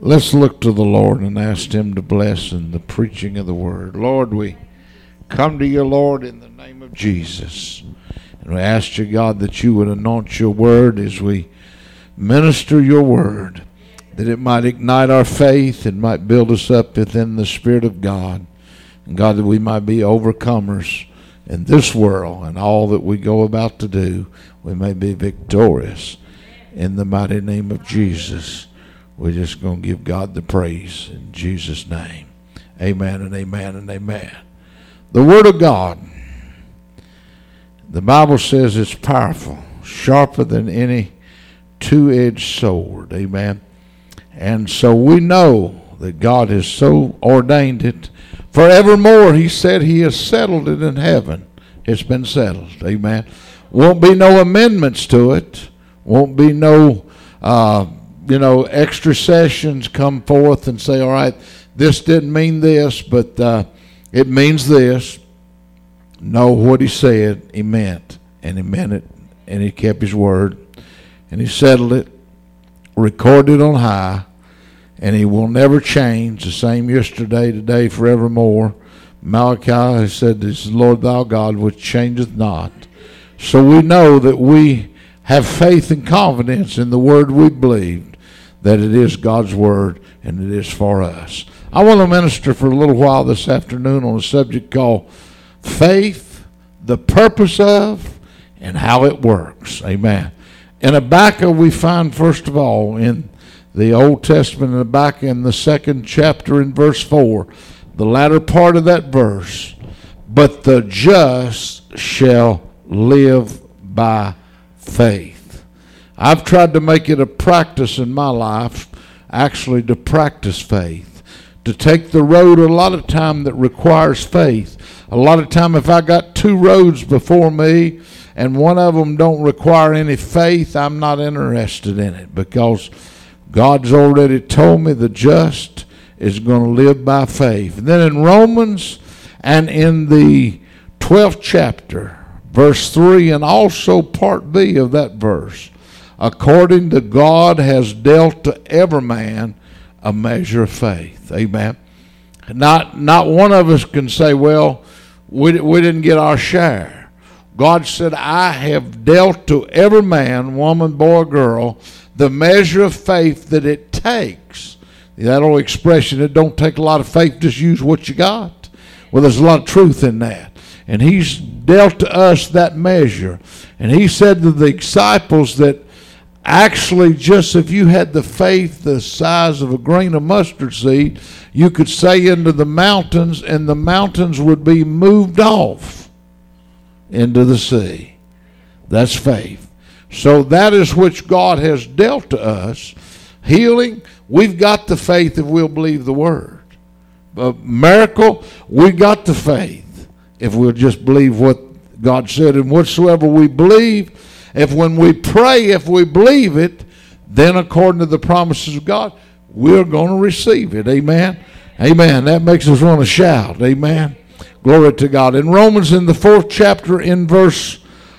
Let's look to the Lord and ask Him to bless in the preaching of the Word. Lord, we come to you, Lord, in the name of Jesus. And we ask you, God, that you would anoint your Word as we minister your Word, that it might ignite our faith and might build us up within the Spirit of God. And God, that we might be overcomers in this world and all that we go about to do, we may be victorious. In the mighty name of Jesus, we're just going to give God the praise in Jesus' name. Amen and amen and amen. The Word of God, the Bible says it's powerful, sharper than any two-edged sword. Amen. And so we know that God has so ordained it. Forevermore, He said He has settled it in heaven. It's been settled. Amen. Won't be no amendments to it. Won't be no extra sessions come forth and say, all right, this didn't mean this, but it means this. No, what He said, He meant, and He meant it, and He kept His word, and He settled it, recorded on high, and He will never change, the same yesterday, today, forevermore. Malachi has said, this is the Lord thy God, which changeth not. So we know that we have faith and confidence in the word we believed, that it is God's word and it is for us. I want to minister for a little while this afternoon on a subject called faith, the purpose of, and how it works. Amen. In Habakkuk we find, first of all, in the Old Testament, in Habakkuk in the 2nd chapter in verse 4, the latter part of that verse, but the just shall live by faith. I've tried to make it a practice in my life, actually, to practice faith, to take the road a lot of time that requires faith. A lot of time, if I got two roads before me and one of them don't require any faith, I'm not interested in it, because God's already told me the just is going to live by faith. And then in Romans and in the 12th chapter, verse 3, and also part B of that verse, according to God has dealt to every man a measure of faith. Amen. Not one of us can say, well, we didn't get our share. God said, I have dealt to every man, woman, boy, girl, the measure of faith that it takes. That old expression, it don't take a lot of faith, just use what you got. Well, there's a lot of truth in that. And He's dealt to us that measure. And He said to the disciples that actually, just if you had the faith the size of a grain of mustard seed, you could say into the mountains, and the mountains would be moved off into the sea. That's faith. So that is which God has dealt to us. Healing, we've got the faith if we'll believe the word. Miracle, we got the faith if we'll just believe what God said. And whatsoever we believe, if when we pray, if we believe it, then according to the promises of God, we're going to receive it. Amen. Amen. That makes us want to shout. Amen. Glory to God. In Romans, in the 4th chapter, in verse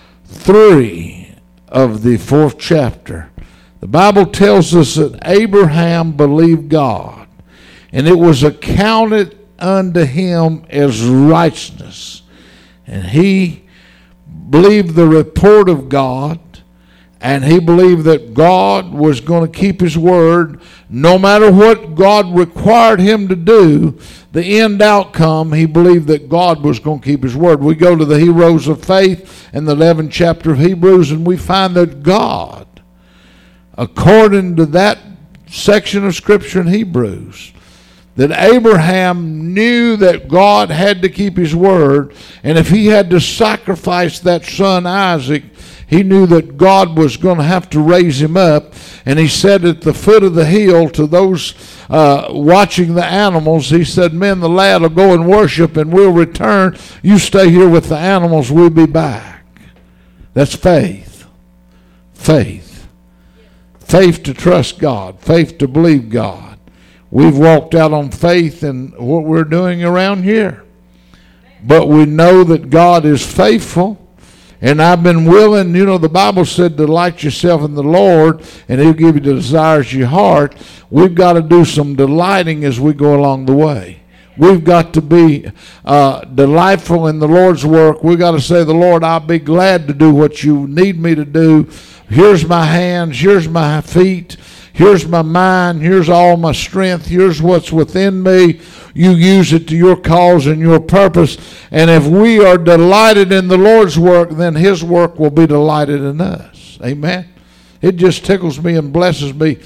3 of the 4th chapter, the Bible tells us that Abraham believed God, and it was accounted unto him as righteousness. And he believed the report of God, and he believed that God was going to keep His word. No matter what God required him to do, the end outcome, he believed that God was going to keep His word. We go to the heroes of faith in the 11th chapter of Hebrews, and we find that God, according to that section of Scripture in Hebrews, that Abraham knew that God had to keep His word, and if he had to sacrifice that son Isaac, he knew that God was going to have to raise him up. And he said at the foot of the hill to those watching the animals, he said, men, the lad will go and worship and we'll return. You stay here with the animals, we'll be back. That's faith. Faith. Faith to trust God. Faith to believe God. We've walked out on faith in what we're doing around here. But we know that God is faithful. And I've been willing, the Bible said, delight yourself in the Lord, and He'll give you the desires of your heart. We've got to do some delighting as we go along the way. We've got to be delightful in the Lord's work. We've got to say, the Lord, I'll be glad to do what you need me to do. Here's my hands. Here's my feet. Here's my mind. Here's all my strength. Here's what's within me. You use it to your cause and your purpose. And if we are delighted in the Lord's work, then His work will be delighted in us. Amen. It just tickles me and blesses me.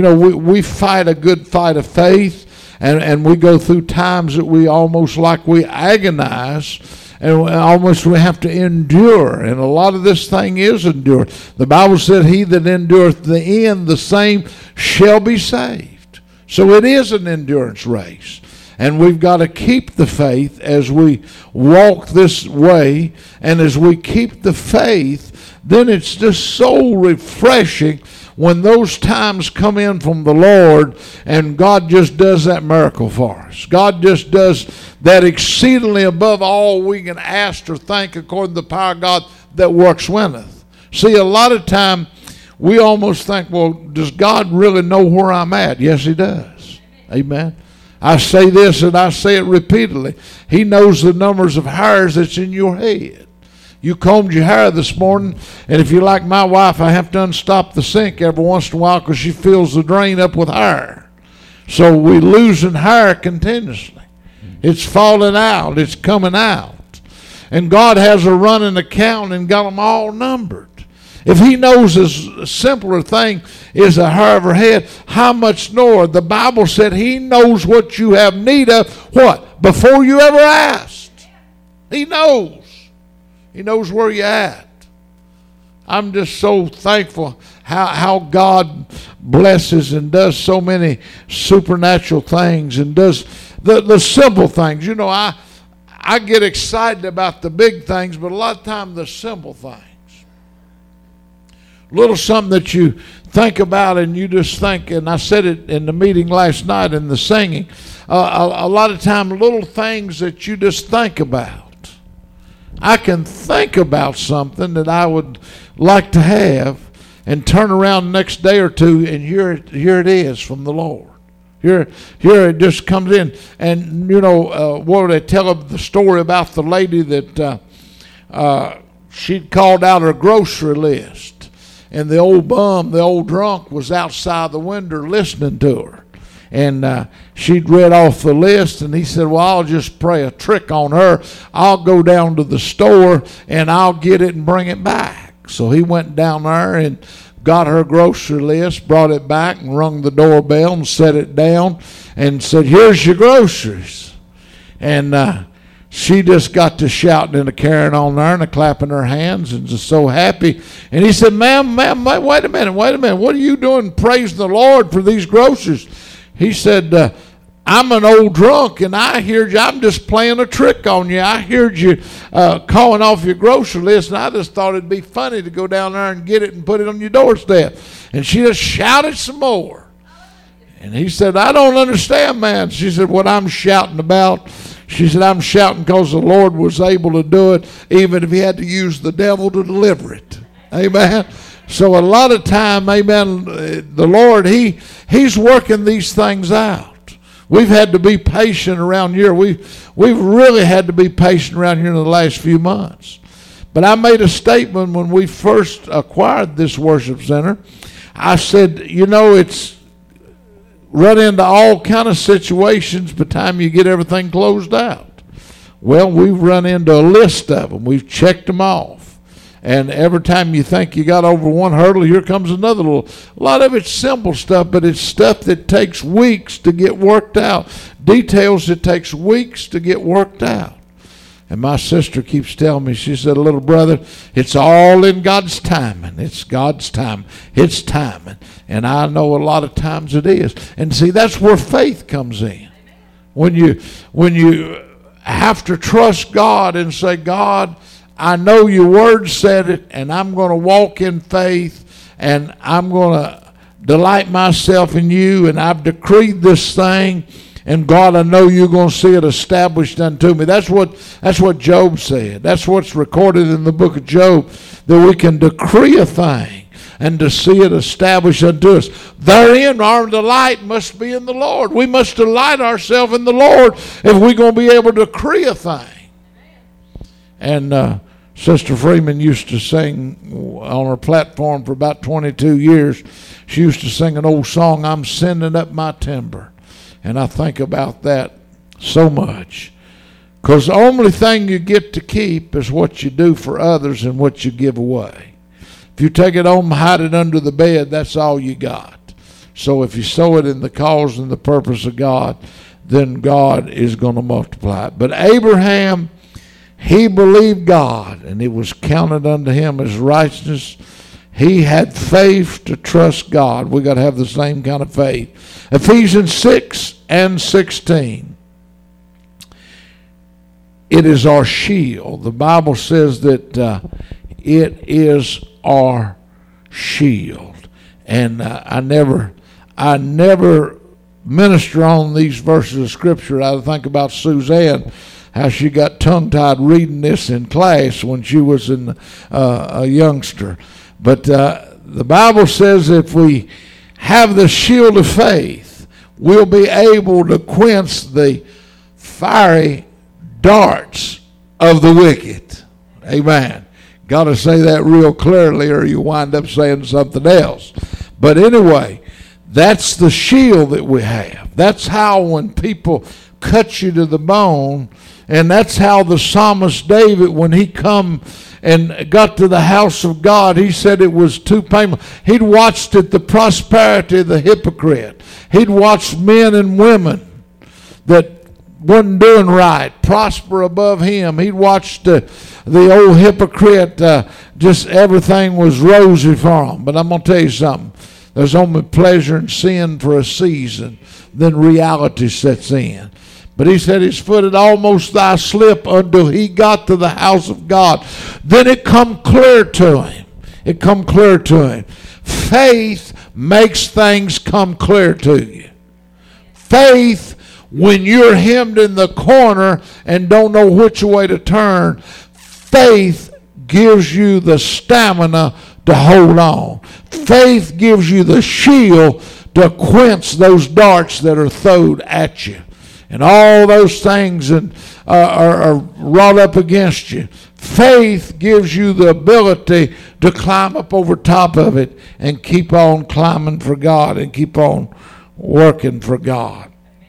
We fight a good fight of faith. And we go through times that we almost like we agonize, and almost we have to endure. And a lot of this thing is endure. The Bible said, he that endureth the end, the same shall be saved. So it is an endurance race. And we've got to keep the faith as we walk this way. And as we keep the faith, then it's just so refreshing when those times come in from the Lord and God just does that miracle for us. God just does that exceedingly above all we can ask or think, according to the power of God that works with us. See, a lot of time we almost think, well, does God really know where I'm at? Yes, He does. Amen. I say this and I say it repeatedly. He knows the numbers of hairs that's in your head. You combed your hair this morning, and if you're like my wife, I have to unstop the sink every once in a while because she fills the drain up with hair. So we're losing hair continuously. It's falling out. It's coming out. And God has a running account and got them all numbered. If He knows a simpler thing is a hair of her head, how much more? The Bible said He knows what you have need of, what? Before you ever asked. He knows. He knows where you're at. I'm just so thankful how God blesses and does so many supernatural things and does the simple things. I get excited about the big things, but a lot of times the simple things. Little something that you think about and you just think, and I said it in the meeting last night in the singing, a lot of times little things that you just think about. I can think about something that I would like to have and turn around the next day or two and here it is from the Lord. Here it just comes in. And, what they tell of the story about the lady that she'd called out her grocery list. And the old bum, the old drunk, was outside the window listening to her. And she'd read off the list, and he said, well, I'll just play a trick on her. I'll go down to the store, and I'll get it and bring it back. So he went down there and got her grocery list, brought it back, and rung the doorbell and set it down and said, here's your groceries. And she just got to shouting and carrying on there and clapping her hands and just so happy. And he said, ma'am, wait a minute. What are you doing praising the Lord for these groceries? He said, I'm an old drunk, and I heard you. I'm just playing a trick on you. I heard you calling off your grocery list, and I just thought it'd be funny to go down there and get it and put it on your doorstep. And she just shouted some more. And he said, I don't understand, man. She said, what I'm shouting about. She said, I'm shouting because the Lord was able to do it, even if He had to use the devil to deliver it. Amen. So a lot of time, amen, the Lord, He's working these things out. We've had to be patient around here. We've really had to be patient around here in the last few months. But I made a statement when we first acquired this worship center. I said, it's run into all kind of situations by the time you get everything closed out. Well, we've run into a list of them. We've checked them off. And every time you think you got over one hurdle, here comes another little. A lot of it's simple stuff, but it's stuff that takes weeks to get worked out. Details that takes weeks to get worked out. And my sister keeps telling me, she said, little brother, it's all in God's timing. It's God's time. It's timing. And I know a lot of times it is. And see, that's where faith comes in. When you have to trust God and say, God, I know your word said it, and I'm going to walk in faith, and I'm going to delight myself in you, and I've decreed this thing, And God, I know you're going to see it established unto me. That's what Job said. That's what's recorded in the book of Job, that we can decree a thing and to see it established unto us. Therein our delight must be in the Lord. We must delight ourselves in the Lord if we're going to be able to decree a thing. And Sister Freeman used to sing on her platform for about 22 years. She used to sing an old song, I'm sending up my timber. And I think about that so much. Because the only thing you get to keep is what you do for others and what you give away. If you take it home and hide it under the bed, that's all you got. So if you sow it in the cause and the purpose of God, then God is going to multiply it. But Abraham, he believed God, and it was counted unto him as righteousness. He had faith to trust God. We got to have the same kind of faith. Ephesians 6:16. It is our shield. The Bible says that it is our shield. And I never minister on these verses of Scripture. I think about Suzanne, how she got tongue-tied reading this in class when she was a youngster. But the Bible says if we have the shield of faith, we'll be able to quench the fiery darts of the wicked. Amen. Got to say that real clearly or you wind up saying something else. But anyway, that's the shield that we have. That's how when people cut you to the bone, and that's how the psalmist David, when he come and got to the house of God, he said it was too painful. He'd watched it, the prosperity of the hypocrite. He'd watched men and women that wasn't doing right prosper above him. He'd watched the old hypocrite, just everything was rosy for him. But I'm going to tell you something. There's only pleasure in sin for a season. Then reality sets in. But he said his foot had almost thy slip until he got to the house of God. Then it come clear to him. It come clear to him. Faith makes things come clear to you. Faith, when you're hemmed in the corner and don't know which way to turn, faith gives you the stamina to hold on. Faith gives you the shield to quench those darts that are thrown at you. And all those things are wrought up against you. Faith gives you the ability to climb up over top of it and keep on climbing for God and keep on working for God.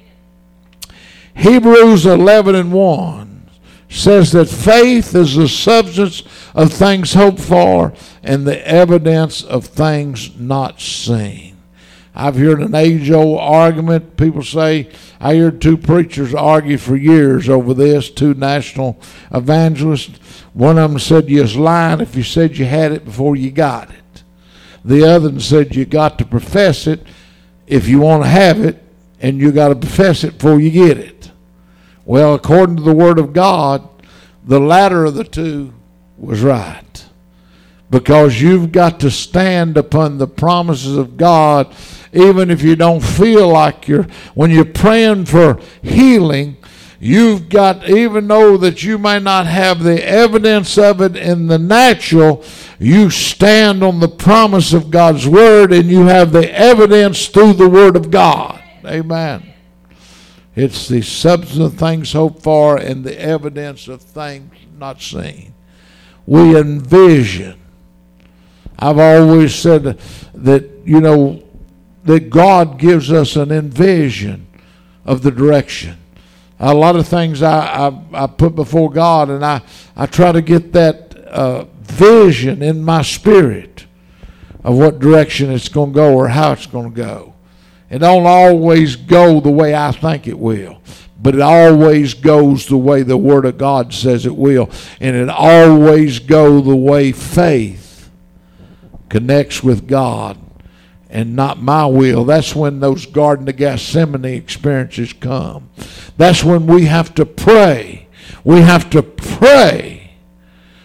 Hebrews 11:1 says that faith is the substance of things hoped for and the evidence of things not seen. I've heard an age-old argument. People say, I heard two preachers argue for years over this, two national evangelists. One of them said you was lying if you said you had it before you got it. The other one said you got to profess it if you want to have it, and you got to profess it before you get it. Well, according to the Word of God, the latter of the two was right. Because you've got to stand upon the promises of God, even if you don't feel like when you're praying for healing, you've got, even though that you may not have the evidence of it in the natural, you stand on the promise of God's Word and you have the evidence through the Word of God. Amen. It's the substance of things hoped for and the evidence of things not seen. We envision. I've always said that, that God gives us an envision of the direction. A lot of things I put before God, and I try to get that vision in my spirit of what direction it's going to go or how it's going to go. It don't always go the way I think it will, but it always goes the way the Word of God says it will, and it always goes the way faith connects with God and not my will. That's when those Garden of Gethsemane experiences come. That's when we have to pray. We have to pray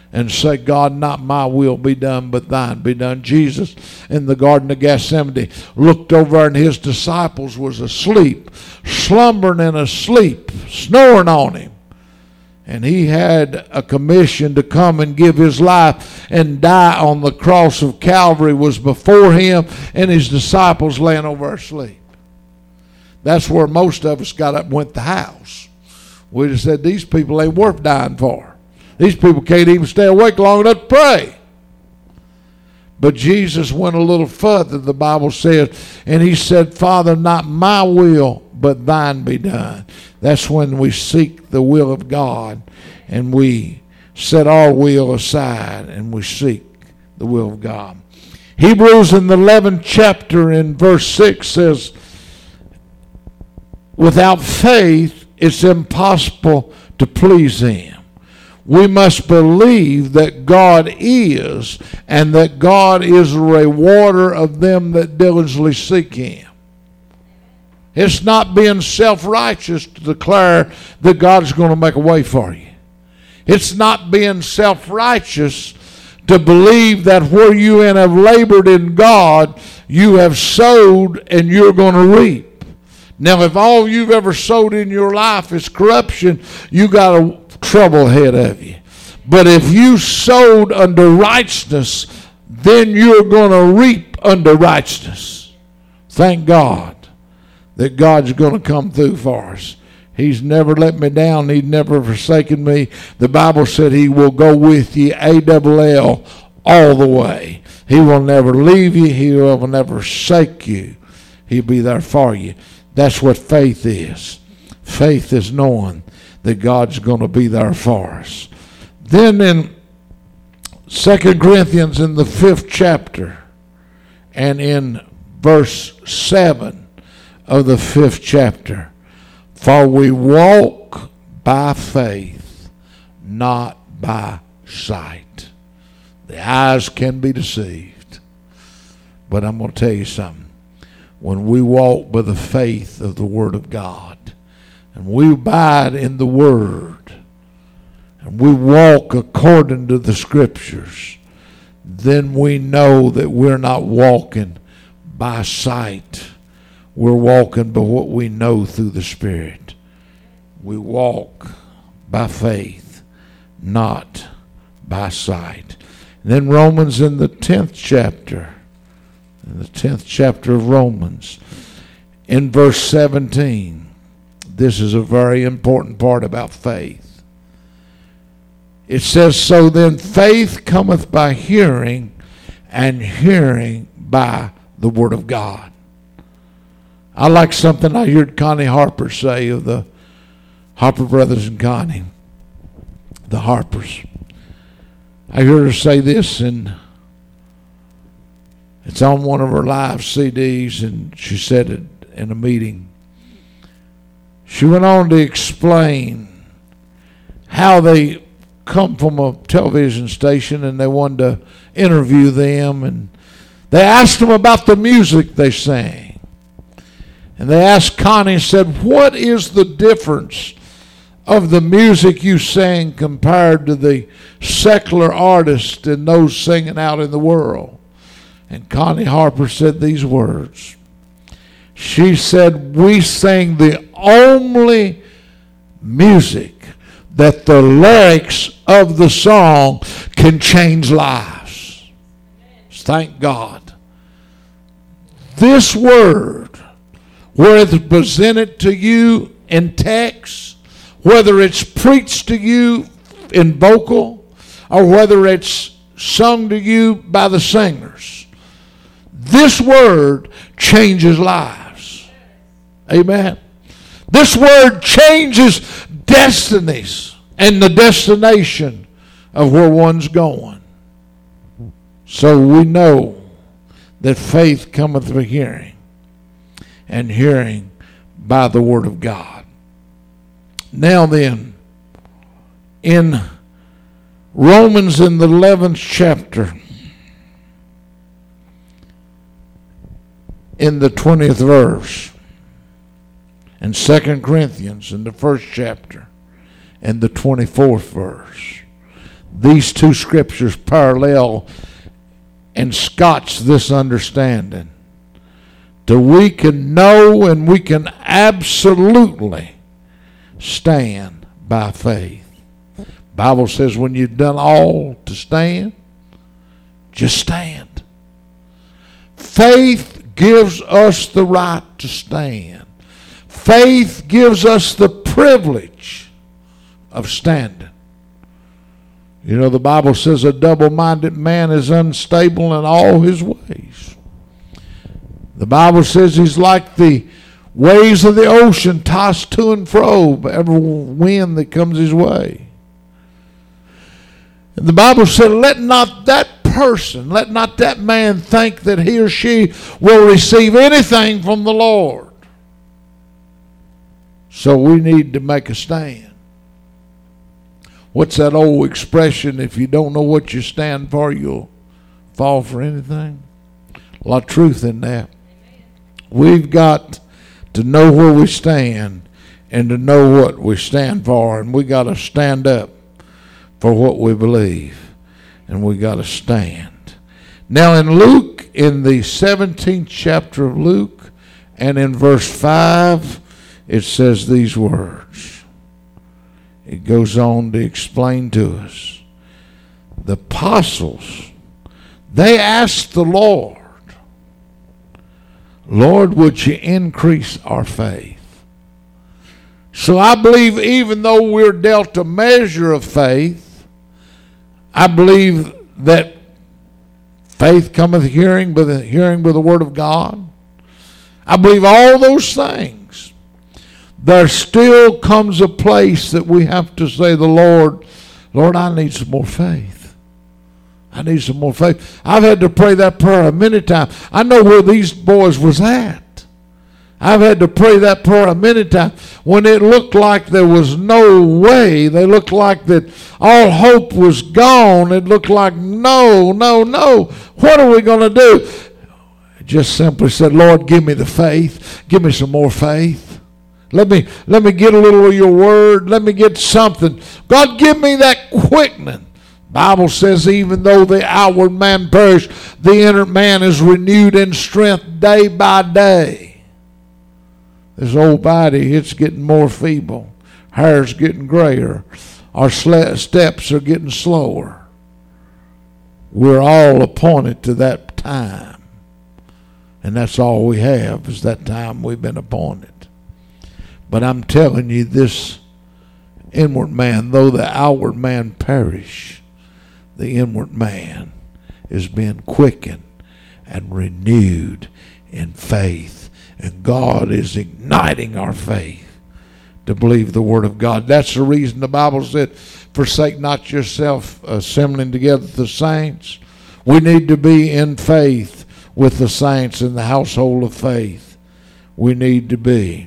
and say, God, not my will be done, but thine be done. Jesus in the Garden of Gethsemane looked over and his disciples was asleep, slumbering and asleep, snoring on him. And he had a commission to come and give his life and die on the cross of Calvary was before him and his disciples laying over asleep. That's where most of us got up and went to the house. We just said, these people ain't worth dying for. These people can't even stay awake long enough to pray. But Jesus went a little further, the Bible says, and he said, Father, not my will, but thine be done. That's when we seek the will of God and we set our will aside and we seek the will of God. Hebrews in the 11th chapter in verse 6 says, without faith it's impossible to please him. We must believe that God is, and that God is a rewarder of them that diligently seek him. It's not being self-righteous to declare that God's going to make a way for you. It's not being self-righteous to believe that where you have labored in God, you have sowed and you're going to reap. Now, if all you've ever sowed in your life is corruption, you got a trouble ahead of you. But if you sowed unto righteousness, then you're going to reap unto righteousness. Thank God that God's going to come through for us. He's never let me down. He's never forsaken me. The Bible said he will go with you, A-double-L, all the way. He will never leave you. He will never forsake you. He'll be there for you. That's what faith is. Faith is knowing that God's going to be there for us. Then in 2 Corinthians in the 5th chapter and in verse 7 of the 5th chapter, for we walk by faith, not by sight. The eyes can be deceived. But I'm going to tell you something. When we walk by the faith of the Word of God, and we abide in the Word, and we walk according to the Scriptures, then we know that we're not walking by sight. We're walking by what we know through the Spirit. We walk by faith, not by sight. And then Romans in the 10th chapter, in the 10th chapter of Romans, in verse 17, this is a very important part about faith. It says, so then faith cometh by hearing, and hearing by the Word of God. I like something I heard Connie Harper say of the Harper Brothers and Connie, the Harpers. I heard her say this, and it's on one of her live CDs, and she said it in a meeting. She went on to explain how they come from a television station and they wanted to interview them, and they asked them about the music they sang. And they asked Connie, said, what is the difference of the music you sing compared to the secular artists and those singing out in the world? And Connie Harper said these words. She said, we sing the only music that the lyrics of the song can change lives. Thank God. This word, whether it's presented to you in text, whether it's preached to you in vocal, or whether it's sung to you by the singers, this word changes lives. Amen. This word changes destinies and the destination of where one's going. So we know that faith cometh by hearing, and hearing by the Word of God. Now then, in Romans in the 11th chapter, in the 20th verse, and 2 Corinthians in the 1st chapter and the 24th verse, these two scriptures parallel and scotch this understanding. That we can know and we can absolutely stand by faith. The Bible says when you've done all to stand, just stand. Faith gives us the right to stand. Faith gives us the privilege of standing. You know, the Bible says a double-minded man is unstable in all his ways. The Bible says he's like the waves of the ocean tossed to and fro by every wind that comes his way. And the Bible said, let not that man think that he or she will receive anything from the Lord. So we need to make a stand. What's that old expression? If you don't know what you stand for, you'll fall for anything. A lot of truth in that. We've got to know where we stand and to know what we stand for. And we got to stand up for what we believe. And we got to stand. Now in Luke, in the 17th chapter of Luke, and in verse 5, it says these words. It goes on to explain to us. The apostles, they asked the Lord, Lord, would you increase our faith? So I believe even though we're dealt a measure of faith, I believe that faith cometh hearing by the word of God. I believe all those things. There still comes a place that we have to say, the Lord, I need some more faith. I need some more faith. I've had to pray that prayer many times. I know where these boys was at. I've had to pray that prayer many times when it looked like there was no way. They looked like that all hope was gone. It looked like no. What are we going to do? I just simply said, Lord, give me the faith. Give me some more faith. Let me get a little of your word. Let me get something. God, give me that quickening. Bible says even though the outward man perish, the inner man is renewed in strength day by day. This old body, it's getting more feeble. Hair's getting grayer. Our steps are getting slower. We're all appointed to that time. And that's all we have is that time we've been appointed. But I'm telling you, this inward man, though the outward man perish, the inward man is being quickened and renewed in faith. And God is igniting our faith to believe the word of God. That's the reason the Bible said, forsake not yourself assembling together the saints. We need to be in faith with the saints in the household of faith. We need to be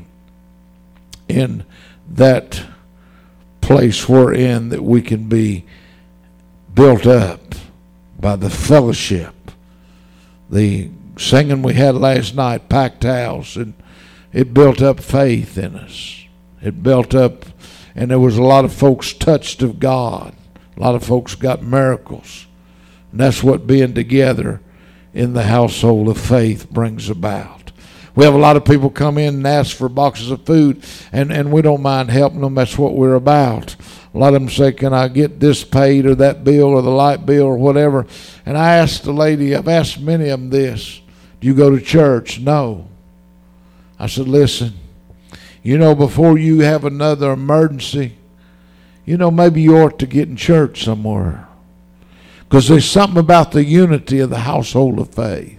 in that place we're in that we can be built up by the fellowship. The singing we had last night, Packed House, and it built up faith in us. It built up, and there was a lot of folks touched of God. A lot of folks got miracles. And that's what being together in the household of faith brings about. We have a lot of people come in and ask for boxes of food, and we don't mind helping them. That's what we're about. A lot of them say, can I get this paid or that bill or the light bill or whatever? And I asked the lady, I've asked many of them this, do you go to church? No. I said, listen, before you have another emergency, maybe you ought to get in church somewhere. Because there's something about the unity of the household of faith.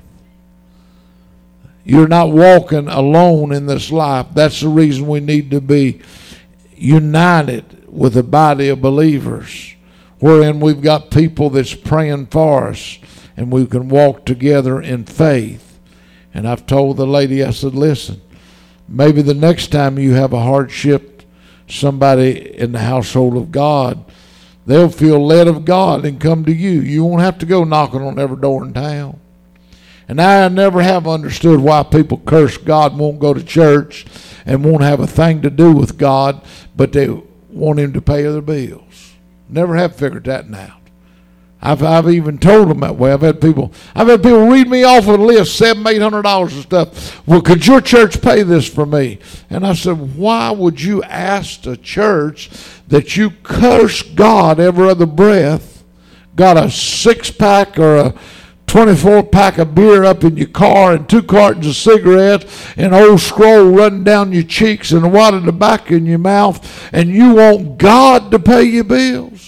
You're not walking alone in this life. That's the reason we need to be united with a body of believers, wherein we've got people that's praying for us, and we can walk together in faith. And I've told the lady, I said, listen, maybe the next time you have a hardship, somebody in the household of God, they'll feel led of God and come to you. You won't have to go knocking on every door in town. And I never have understood why people curse God and won't go to church and won't have a thing to do with God, but they want him to pay their bills. Never have figured that out. I've even told them that way. I've had people read me off a list, $700-800 of stuff. Well, could your church pay this for me? And I said, why would you ask a church that you curse God every other breath, got a 6-pack or a 24-pack of beer up in your car and 2 cartons of cigarettes and an old scroll running down your cheeks and a wad of tobacco in your mouth, and you want God to pay your bills?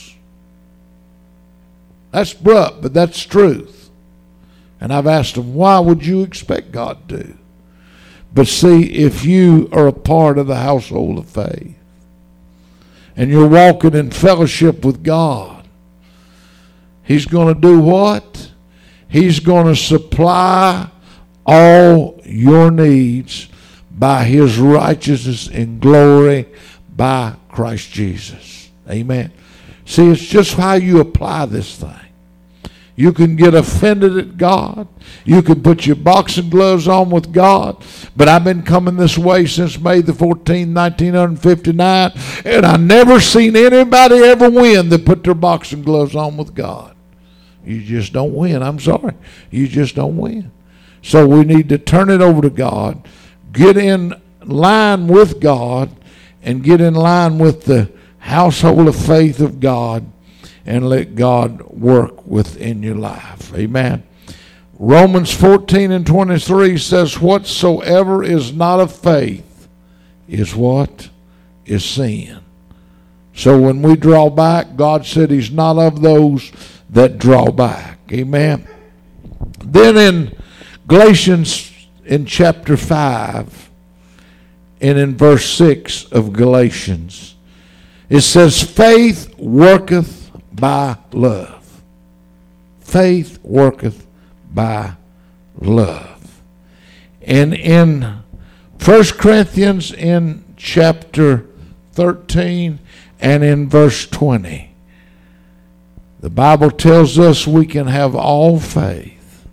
That's abrupt, but that's truth. And I've asked them, why would you expect God to? But see, if you are a part of the household of faith and you're walking in fellowship with God, He's going to do what? He's going to supply all your needs by His righteousness and glory by Christ Jesus. Amen. See, it's just how you apply this thing. You can get offended at God. You can put your boxing gloves on with God. But I've been coming this way since May the 14th, 1959, and I never seen anybody ever win that put their boxing gloves on with God. You just don't win. I'm sorry. You just don't win. So we need to turn it over to God, get in line with God, and get in line with the household of faith of God, and let God work within your life. Amen. Romans 14:23 says, whatsoever is not of faith is what? Is sin. So when we draw back, God said He's not of those that draw back. Amen. Then in Galatians in chapter 5 and in verse 6 of Galatians, it says, faith worketh by love. Faith worketh by love. And in 1 Corinthians in chapter 13 and in verse 20, the Bible tells us we can have all faith,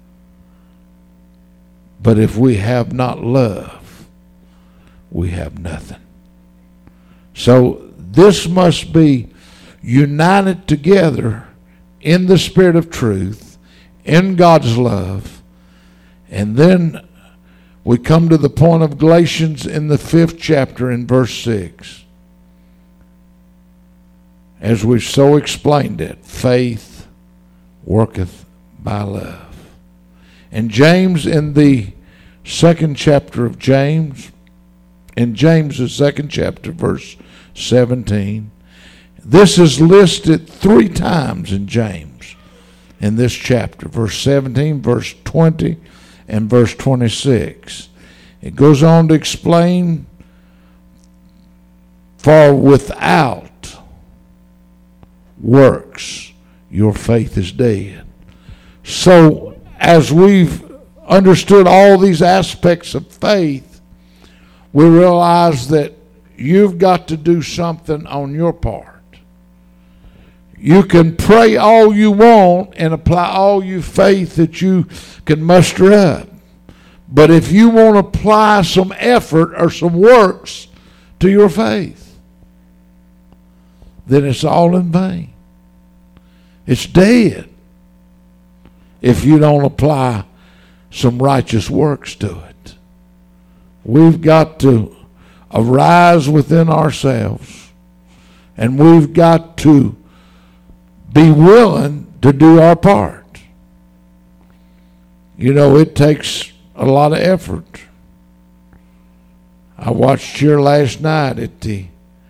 but if we have not love, we have nothing. So this must be united together in the Spirit of truth, in God's love. And then we come to the point of Galatians in the 5th chapter in verse 6. As we've so explained it, faith worketh by love. And James in the 2nd chapter of James, in James the 2nd chapter, verse 17, this is listed 3 times in James in this chapter. Verse 17, verse 20, and verse 26. It goes on to explain, for without works your faith is dead. So as we've understood all these aspects of faith, we realize that you've got to do something on your part. You can pray all you want and apply all your faith that you can muster up. But if you won't apply some effort or some works to your faith, then it's all in vain. It's dead if you don't apply some righteous works to it. We've got to arise within ourselves, and we've got to be willing to do our part. You know, it takes a lot of effort. I watched here last night at the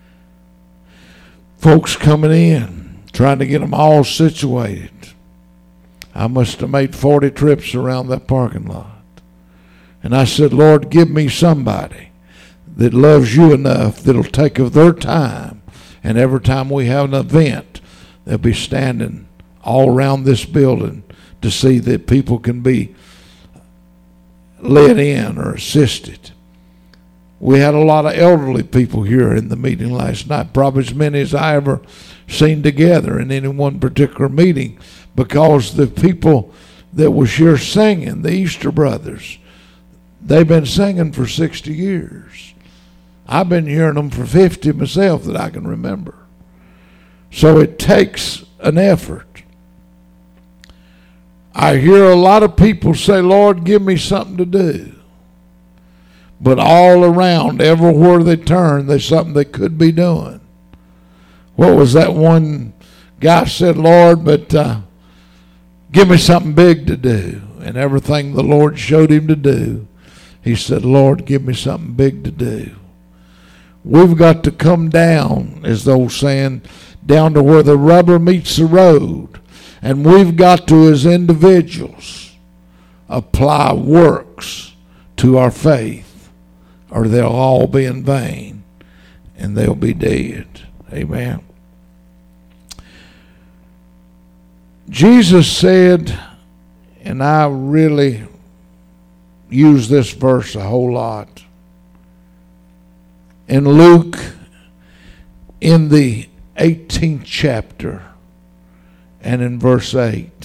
folks coming in, trying to get them all situated. I must have made 40 trips around that parking lot. And I said, Lord, give me somebody that loves you enough that'll take of their time, and every time we have an event, they'll be standing all around this building to see that people can be led in or assisted. We had a lot of elderly people here in the meeting last night, probably as many as I ever seen together in any one particular meeting, because the people that was here singing, the Easter Brothers, they've been singing for 60 years. I've been hearing them for 50 myself that I can remember. So it takes an effort. I hear a lot of people say, Lord, give me something to do. But all around, everywhere they turn, there's something they could be doing. What was that one guy said, Lord, but give me something big to do. And everything the Lord showed him to do, he said, Lord, give me something big to do. We've got to come down, as the old saying, down to where the rubber meets the road. And we've got to, as individuals, apply works to our faith, or they'll all be in vain, and they'll be dead. Amen. Jesus said, and I really use this verse a whole lot, in Luke, in the 18th chapter, and in verse 8,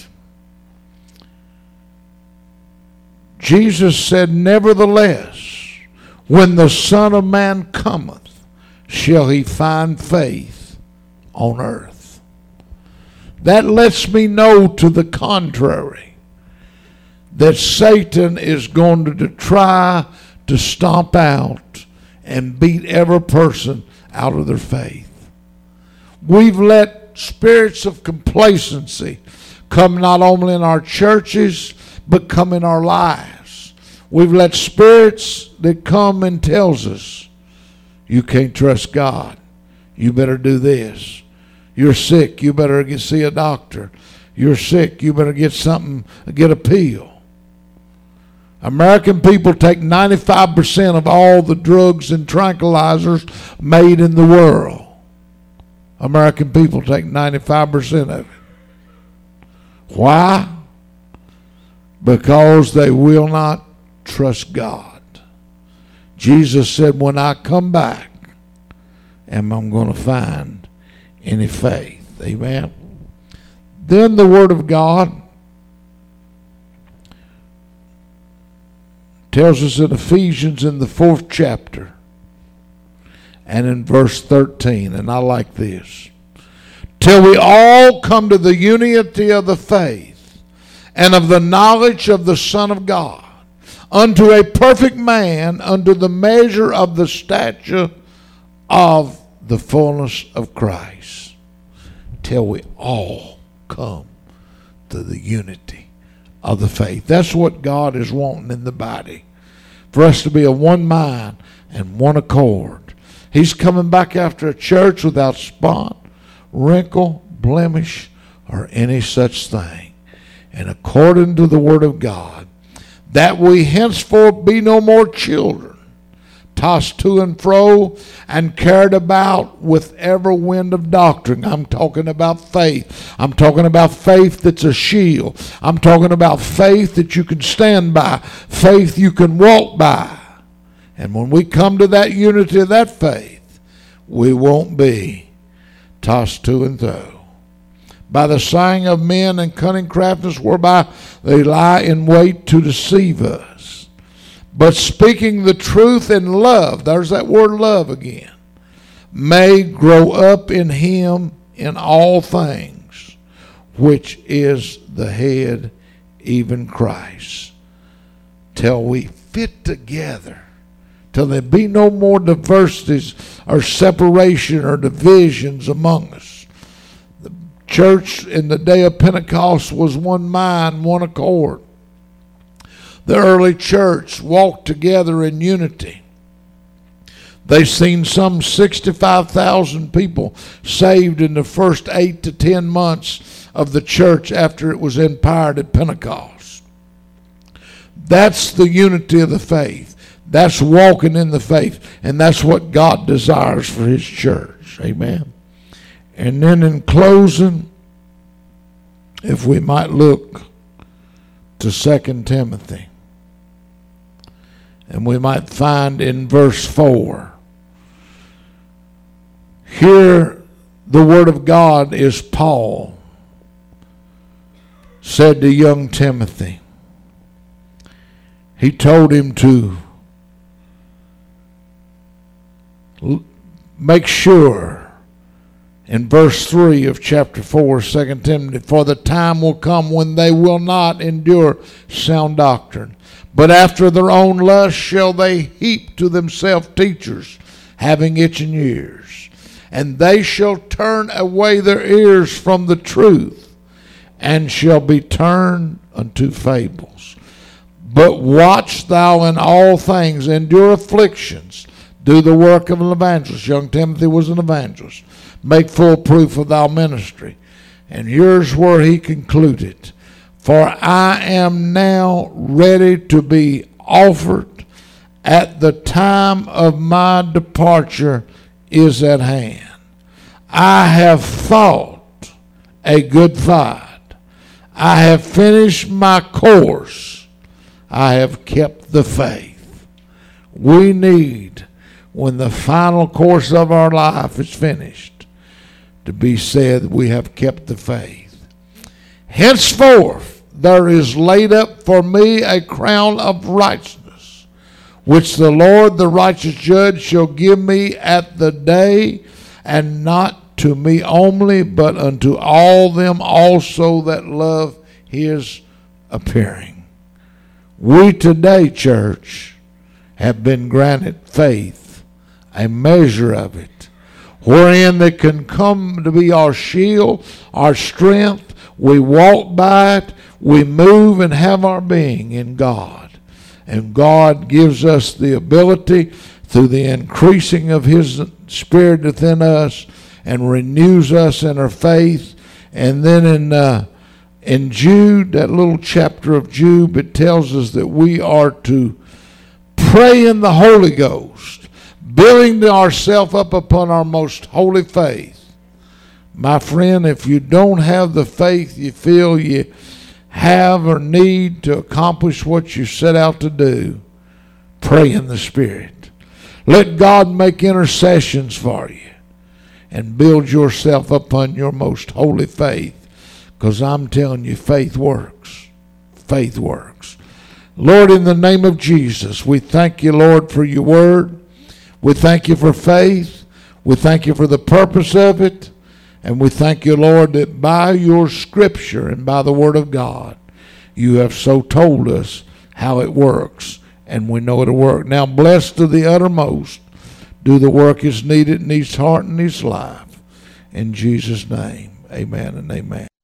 Jesus said, nevertheless, when the Son of Man cometh, shall he find faith on earth? That lets me know to the contrary, that Satan is going to try to stomp out and beat every person out of their faith. We've let spirits of complacency come not only in our churches, but come in our lives. We've let spirits that come and tells us, you can't trust God. You better do this. You're sick. You better see a doctor. You're sick. You better get a pill. American people take 95% of all the drugs and tranquilizers made in the world. American people take 95% of it. Why? Because they will not trust God. Jesus said, when I come back, am I going to find any faith? Amen. Then the Word of God tells us in Ephesians in the 4th chapter, and in verse 13, and I like this. Till we all come to the unity of the faith and of the knowledge of the Son of God, unto a perfect man, unto the measure of the stature of the fullness of Christ. Till we all come to the unity of the faith. That's what God is wanting in the body. For us to be of one mind and one accord. He's coming back after a church without spot, wrinkle, blemish, or any such thing. And according to the Word of God, that we henceforth be no more children, tossed to and fro and carried about with every wind of doctrine. I'm talking about faith. I'm talking about faith that's a shield. I'm talking about faith that you can stand by, faith you can walk by. And when we come to that unity of that faith, we won't be tossed to and fro by the sighing of men and cunning craftiness whereby they lie in wait to deceive us. But speaking the truth in love, there's that word love again, may grow up in him in all things, which is the head, even Christ, till we fit together, till there be no more diversities or separation or divisions among us. The church in the day of Pentecost was one mind, one accord. The early church walked together in unity. They've seen some 65,000 people saved in the first 8 to 10 months of the church after it was empowered at Pentecost. That's the unity of the faith. That's walking in the faith. And that's what God desires for his church. Amen. And then in closing, if we might look to 2 Timothy. And we might find in verse 4. Here the word of God is Paul said to young Timothy. He told him to make sure In verse 3 of chapter 4, 2 Timothy, for the time will come when they will not endure sound doctrine, but after their own lust shall they heap to themselves teachers, having itching ears. And they shall turn away their ears from the truth, and shall be turned unto fables. But watch thou in all things, endure afflictions, do the work of an evangelist. Young Timothy was an evangelist. Make full proof of thy ministry. And here's where he concluded. For I am now ready to be offered, at the time of my departure is at hand. I have fought a good fight. I have finished my course. I have kept the faith. We need, when the final course of our life is finished, to be said we have kept the faith. Henceforth there is laid up for me a crown of righteousness, which the Lord the righteous judge shall give me at the day, and not to me only, but unto all them also that love his appearing. We today, church, have been granted faith, a measure of it, wherein they can come to be our shield, our strength. We walk by it, we move and have our being in God. And God gives us the ability, through the increasing of his Spirit within us, and renews us in our faith. And then in Jude, that little chapter of Jude, it tells us that we are to pray in the Holy Ghost, building ourselves up upon our most holy faith. My friend, if you don't have the faith you feel you have or need to accomplish what you set out to do, pray in the Spirit. Let God make intercessions for you, and build yourself upon your most holy faith, because I'm telling you, faith works. Faith works. Lord, in the name of Jesus, we thank you, Lord, for your word. We thank you for faith. We thank you for the purpose of it. And we thank you, Lord, that by your scripture and by the word of God, you have so told us how it works, and we know it'll work. Now, bless to the uttermost. Do the work is needed in each heart and each life. In Jesus' name, amen and amen.